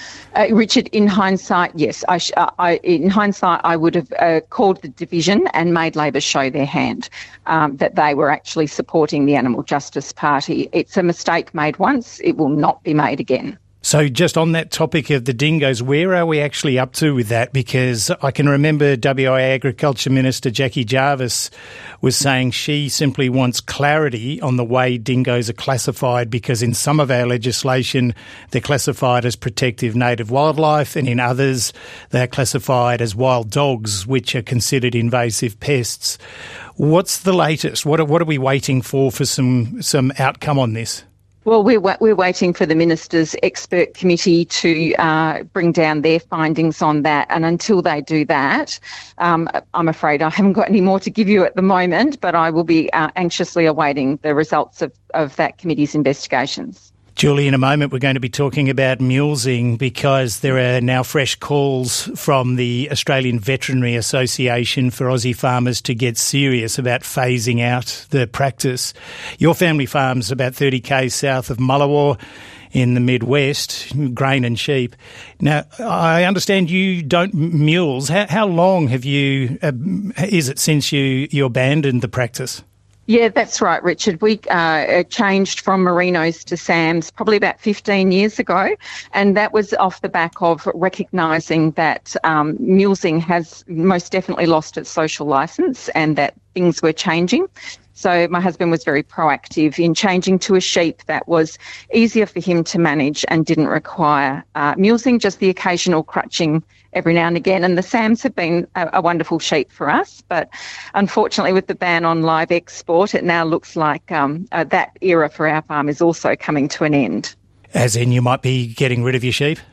Richard, in hindsight, yes. In hindsight, I would have called the division and made Labor show their hand that they were actually supporting the Animal Justice Party. It's a mistake made once. It will not be made again. So just on that topic of the dingoes, where are we actually up to with that? Because I can remember WA Agriculture Minister Jackie Jarvis was saying she simply wants clarity on the way dingoes are classified, because in some of our legislation they're classified as protective native wildlife, and in others they're classified as wild dogs, which are considered invasive pests. What's the latest? What are we waiting for some outcome on this? Well, we're waiting for the Minister's expert committee to bring down their findings on that. And until they do that, I'm afraid I haven't got any more to give you at the moment, but I will be anxiously awaiting the results of that committee's investigations. Julie, in a moment we're going to be talking about mulesing, because there are now fresh calls from the Australian Veterinary Association for Aussie farmers to get serious about phasing out the practice. Your family farm's about 30 k's south of Mullawa in the Midwest, grain and sheep. Now, I understand you don't mules. How long have you? Is it since you abandoned the practice? Yeah, that's right, Richard. We changed from Merinos to Sams probably about 15 years ago, and that was off the back of recognising that mulesing has most definitely lost its social licence and that things were changing. So my husband was very proactive in changing to a sheep that was easier for him to manage and didn't require mulesing, just the occasional crutching every now and again. And the Sams have been a wonderful sheep for us. But unfortunately, with the ban on live export, it now looks like that era for our farm is also coming to an end. As in, you might be getting rid of your sheep?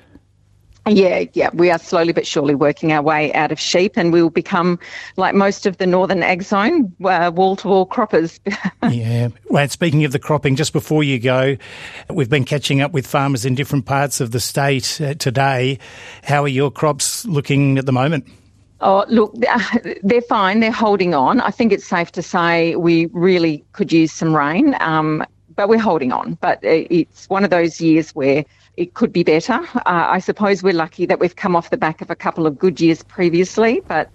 Yeah, we are slowly but surely working our way out of sheep, and we will become, like most of the northern ag zone, wall-to-wall croppers. Yeah. Well, speaking of the cropping, just before you go, we've been catching up with farmers in different parts of the state today. How are your crops looking at the moment? Oh, look, they're fine. They're holding on. I think it's safe to say we really could use some rain, but we're holding on. But it's one of those years where it could be better. I suppose we're lucky that we've come off the back of a couple of good years previously, but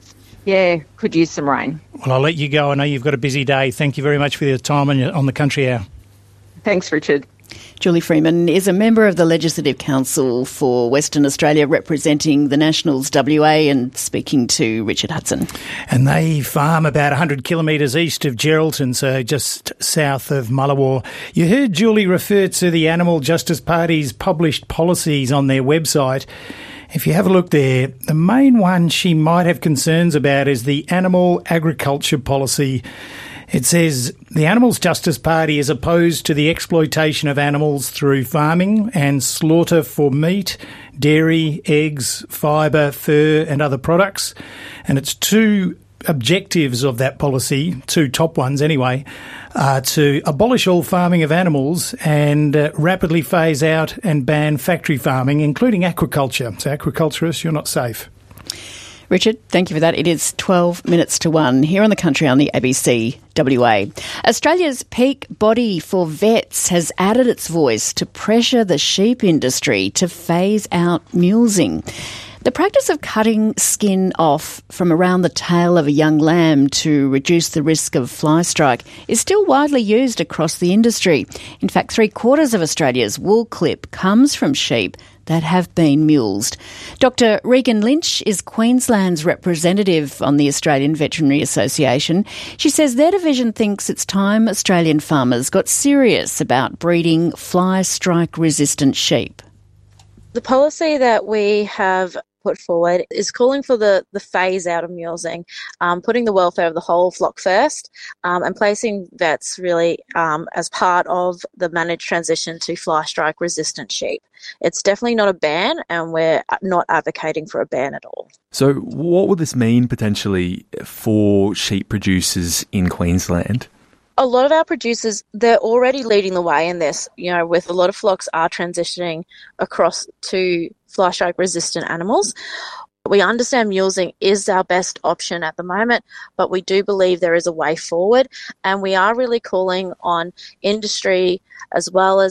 could use some rain. Well, I'll let you go. I know you've got a busy day. Thank you very much for your time on the Country Hour. Thanks, Richard. Julie Freeman is a member of the Legislative Council for Western Australia, representing the Nationals WA and speaking to Richard Hudson. And they farm about 100 kilometres east of Geraldton, so just south of Mullawa. You heard Julie refer to the Animal Justice Party's published policies on their website. If you have a look there, the main one she might have concerns about is the Animal Agriculture Policy. It says the Animals Justice Party is opposed to the exploitation of animals through farming and slaughter for meat, dairy, eggs, fibre, fur and other products. And its two objectives of that policy, two top ones anyway, are to abolish all farming of animals and rapidly phase out and ban factory farming, including aquaculture. So aquaculturists, you're not safe. Richard, thank you for that. It is 12 minutes to 1 here on the Country on the ABC WA. Australia's peak body for vets has added its voice to pressure the sheep industry to phase out mulesing. The practice of cutting skin off from around the tail of a young lamb to reduce the risk of fly strike is still widely used across the industry. In fact, 3/4 of Australia's wool clip comes from sheep that have been mulesed. Dr. Regan Lynch is Queensland's representative on the Australian Veterinary Association. She says their division thinks it's time Australian farmers got serious about breeding fly strike resistant sheep. The policy that we have put forward is calling for the phase out of mulesing, putting the welfare of the whole flock first, and placing vets really as part of the managed transition to fly strike resistant sheep. It's definitely not a ban, and we're not advocating for a ban at all. So what would this mean potentially for sheep producers in Queensland? A lot of our producers, they're already leading the way in this, with a lot of flocks are transitioning across to fly strike resistant animals. We understand mulesing is our best option at the moment, but we do believe there is a way forward, and we are really calling on industry as well as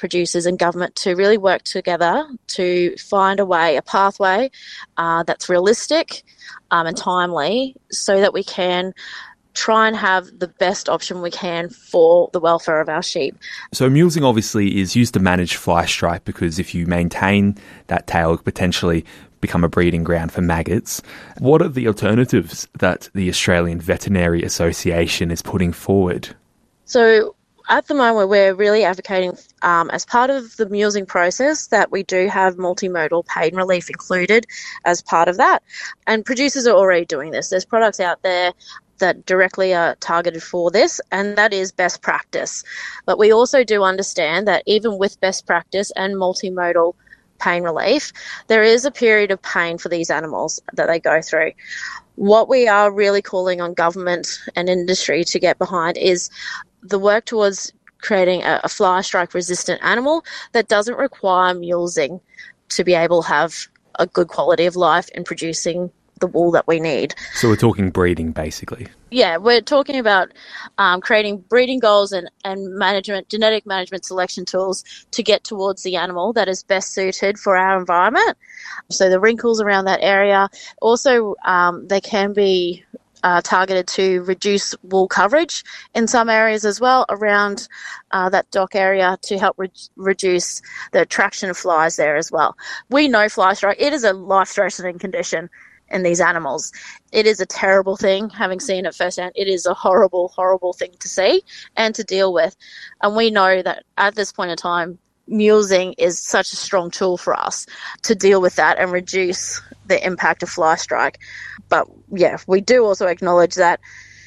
producers and government to really work together to find a pathway that's realistic and timely, so that we can try and have the best option we can for the welfare of our sheep. So mulesing obviously is used to manage fly strike, because if you maintain that tail, it could potentially become a breeding ground for maggots. What are the alternatives that the Australian Veterinary Association is putting forward? So at the moment, we're really advocating, as part of the mulesing process, that we do have multimodal pain relief included as part of that. And producers are already doing this. There's products out there that directly are targeted for this, and that is best practice. But we also do understand that even with best practice and multimodal pain relief, there is a period of pain for these animals that they go through. What we are really calling on government and industry to get behind is the work towards creating a fly strike resistant animal that doesn't require mulesing to be able to have a good quality of life in producing the wool that we need. So we're talking breeding, basically. Yeah, we're talking about creating breeding goals and management, genetic management selection tools to get towards the animal that is best suited for our environment. So the wrinkles around that area. Also, they can be targeted to reduce wool coverage in some areas as well around that dock area to help reduce the attraction of flies there as well. We know fly strike, it is a life-threatening condition in these animals. It is a terrible thing, having seen it firsthand. It is a horrible, horrible thing to see and to deal with. And we know that at this point in time, mulesing is such a strong tool for us to deal with that and reduce the impact of fly strike. But yeah, we do also acknowledge that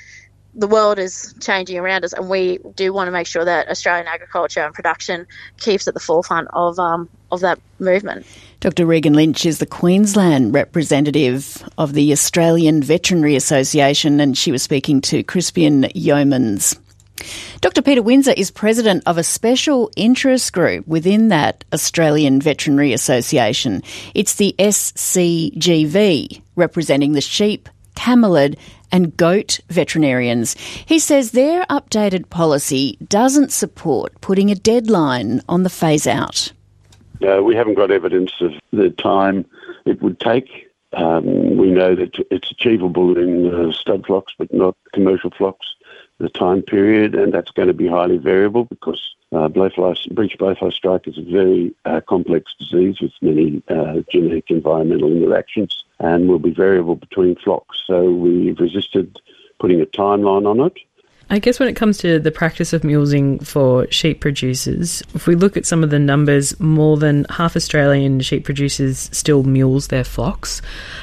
the world is changing around us, and we do want to make sure that Australian agriculture and production keeps at the forefront of that movement. Dr. Regan Lynch is the Queensland representative of the Australian Veterinary Association, and she was speaking to Crispian Yeomans. Dr. Peter Windsor is president of a special interest group within that Australian Veterinary Association. It's the SCGV, representing the sheep, camelid and goat veterinarians. He says their updated policy doesn't support putting a deadline on the phase-out. We haven't got evidence of the time it would take. We know that it's achievable in stud flocks, but not commercial flocks, the time period, and that's going to be highly variable because breech blowfly strike is a very complex disease with many genetic environmental interactions and will be variable between flocks. So we've resisted putting a timeline on it. I guess when it comes to the practice of mulesing for sheep producers, if we look at some of the numbers, more than half Australian sheep producers still mule their flocks.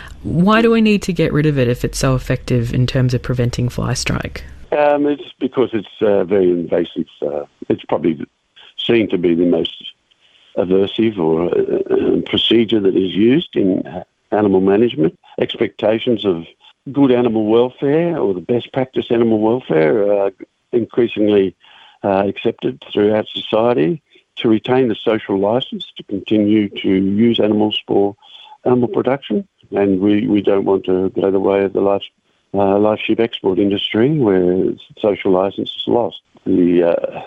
Why do we need to get rid of it if it's so effective in terms of preventing fly strike? It's because it's very invasive. It's probably seen to be the most aversive or procedure that is used in animal management. Expectations of good animal welfare or the best practice animal welfare are increasingly accepted throughout society to retain the social license to continue to use animals for animal production. And we don't want to go the way of the live sheep export industry where social license is lost. The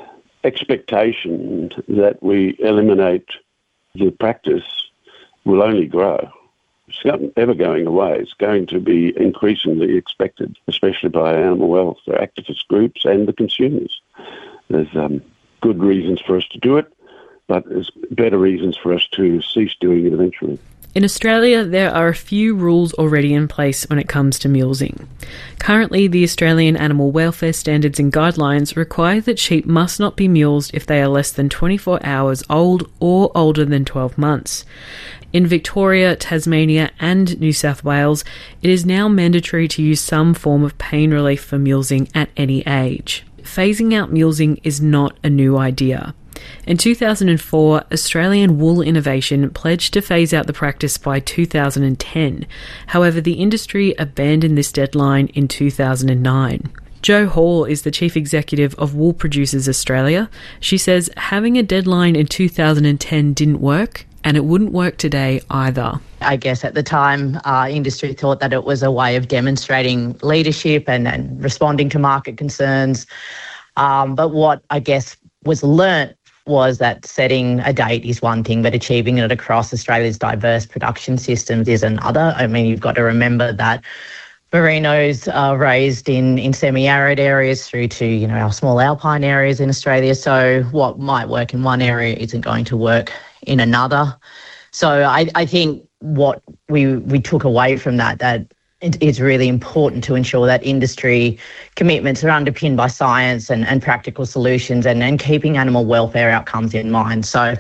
expectation that we eliminate the practice will only grow. It's not ever going away. It's going to be increasingly expected, especially by animal welfare activist groups and the consumers. There's good reasons for us to do it, but there's better reasons for us to cease doing it eventually. In Australia, there are a few rules already in place when it comes to mulesing. Currently, the Australian Animal Welfare Standards and Guidelines require that sheep must not be mulesed if they are less than 24 hours old or older than 12 months. In Victoria, Tasmania and New South Wales, it is now mandatory to use some form of pain relief for mulesing at any age. Phasing out mulesing is not a new idea. In 2004, Australian Wool Innovation pledged to phase out the practice by 2010. However, the industry abandoned this deadline in 2009. Jo Hall is the Chief Executive of Wool Producers Australia. She says having a deadline in 2010 didn't work, and it wouldn't work today either. I guess at the time, industry thought that it was a way of demonstrating leadership and responding to market concerns. But what I guess was learnt was that setting a date is one thing, but achieving it across Australia's diverse production systems is another. I mean, you've got to remember that merinos are raised in semi-arid areas through to, our small alpine areas in Australia. So what might work in one area isn't going to work in another. So I think what we took away from that it's really important to ensure that industry commitments are underpinned by science and practical solutions and keeping animal welfare outcomes in mind. So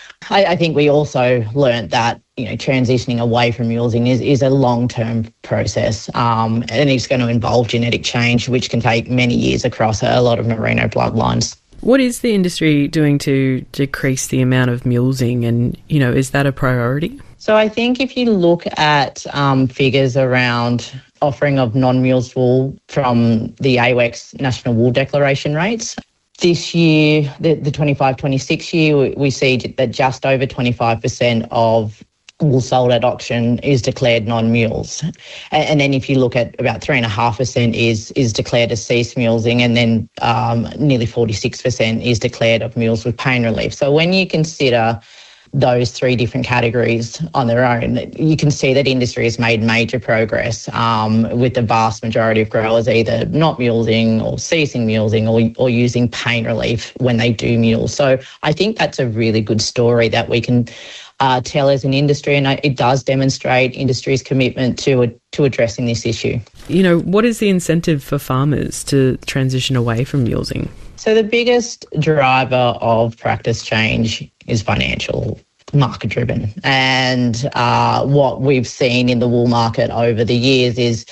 I think we also learnt that, transitioning away from mulesing is a long-term process and it's going to involve genetic change, which can take many years across a lot of merino bloodlines. What is the industry doing to decrease the amount of mulesing and, is that a priority? So I think if you look at figures around offering of non-mulesed wool from the AWEX National Wool Declaration rates, this year, the 25-26 year, we see that just over 25% of wool sold at auction is declared non-mules. And then if you look at about 3.5% is declared as cease mulesing, and then nearly 46% is declared of mules with pain relief. So when you consider those three different categories on their own, you can see that industry has made major progress with the vast majority of growers either not mulesing or ceasing mulesing or using pain relief when they do mule. So I think that's a really good story that we can tell as an industry, and it does demonstrate industry's commitment to addressing this issue. What is the incentive for farmers to transition away from mulesing? So the biggest driver of practice change is financial, market-driven. And what we've seen in the wool market over the years is,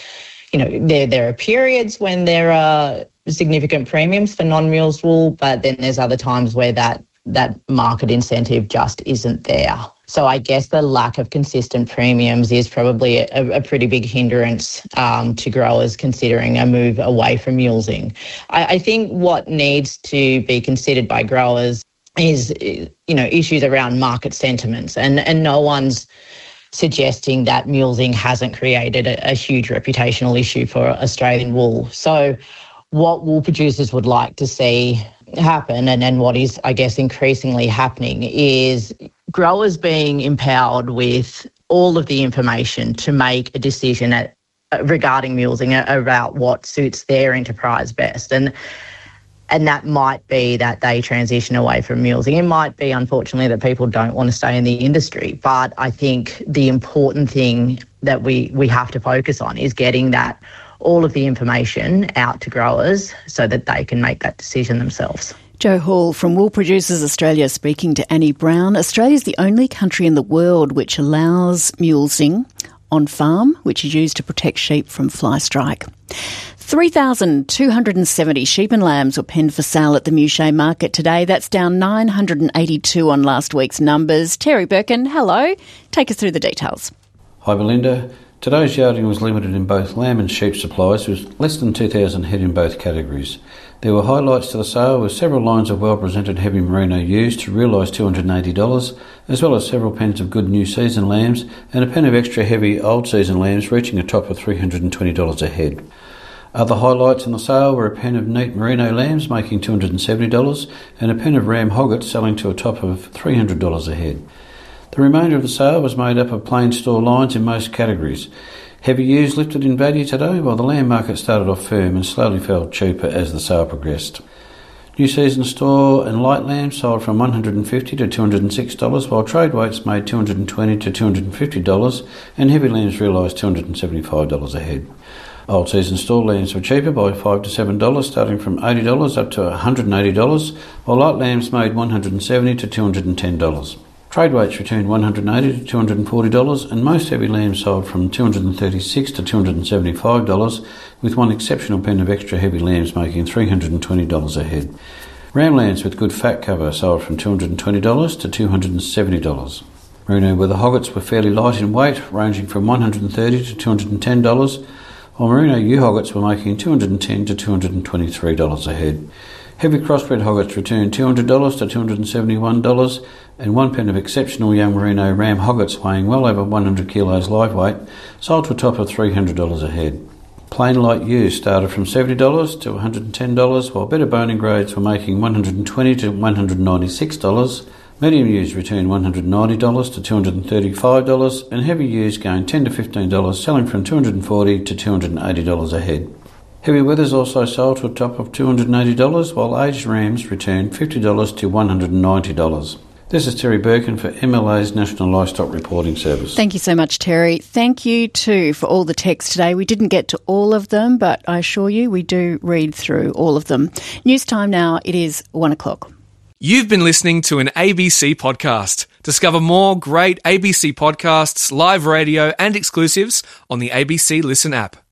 there are periods when there are significant premiums for non-mulesed wool, but then there's other times where that market incentive just isn't there. So I guess the lack of consistent premiums is probably a pretty big hindrance to growers considering a move away from mulesing. I think what needs to be considered by growers is, issues around market sentiments, and no one's suggesting that mulesing hasn't created a huge reputational issue for Australian wool. So what wool producers would like to see happen, and what is, I guess, increasingly happening, is growers being empowered with all of the information to make a decision regarding mulesing about what suits their enterprise best. And that might be that they transition away from mulesing. It might be, unfortunately, that people don't want to stay in the industry. But I think the important thing that we have to focus on is getting all of the information out to growers so that they can make that decision themselves. Jo Hall from Wool Producers Australia speaking to Annie Brown. Australia is the only country in the world which allows mulesing on farm, which is used to protect sheep from fly strike. 3,270 sheep and lambs were penned for sale at the Mouchet market today. That's down 982 on last week's numbers. Terry Birkin, hello. Take us through the details. Hi, Belinda. Today's yarding was limited in both lamb and sheep supplies, with less than 2,000 head in both categories. There were highlights to the sale, with several lines of well-presented heavy merino ewes to realise $280, as well as several pens of good new season lambs and a pen of extra heavy old season lambs reaching a top of $320 a head. Other highlights in the sale were a pen of neat merino lambs making $270 and a pen of ram hoggets selling to a top of $300 a head. The remainder of the sale was made up of plain store lines in most categories. Heavy ewes lifted in value today, while the lamb market started off firm and slowly fell cheaper as the sale progressed. New season store and light lambs sold from $150 to $206, while trade weights made $220 to $250 and heavy lambs realised $275 a head. Old season store lambs were cheaper by $5 to $7, starting from $80 up to $180, while light lambs made $170 to $210. Trade weights returned $180 to $240, and most heavy lambs sold from $236 to $275, with one exceptional pen of extra heavy lambs making $320 a head. Ram lambs with good fat cover sold from $220 to $270. Merino weather hoggets were fairly light in weight, ranging from $130 to $210, while merino ewe hoggets were making $210 to $223 a head. Heavy crossbred hoggets returned $200 to $271, and one pen of exceptional young merino ram hoggets weighing well over 100 kilos live weight sold to a top of $300 a head. Plain light ewes started from $70 to $110, while better boning grades were making $120 to $196. Medium ewes returned $190 to $235, and heavy ewes gained $10 to $15, selling from $240 to $280 a head. Heavy wethers also sold to a top of $280, while aged rams returned $50 to $190. This is Terry Birkin for MLA's National Livestock Reporting Service. Thank you so much, Terry. Thank you too for all the texts today. We didn't get to all of them, but I assure you we do read through all of them. News time now, it is 1 o'clock. You've been listening to an ABC podcast. Discover more great ABC podcasts, live radio and exclusives on the ABC Listen app.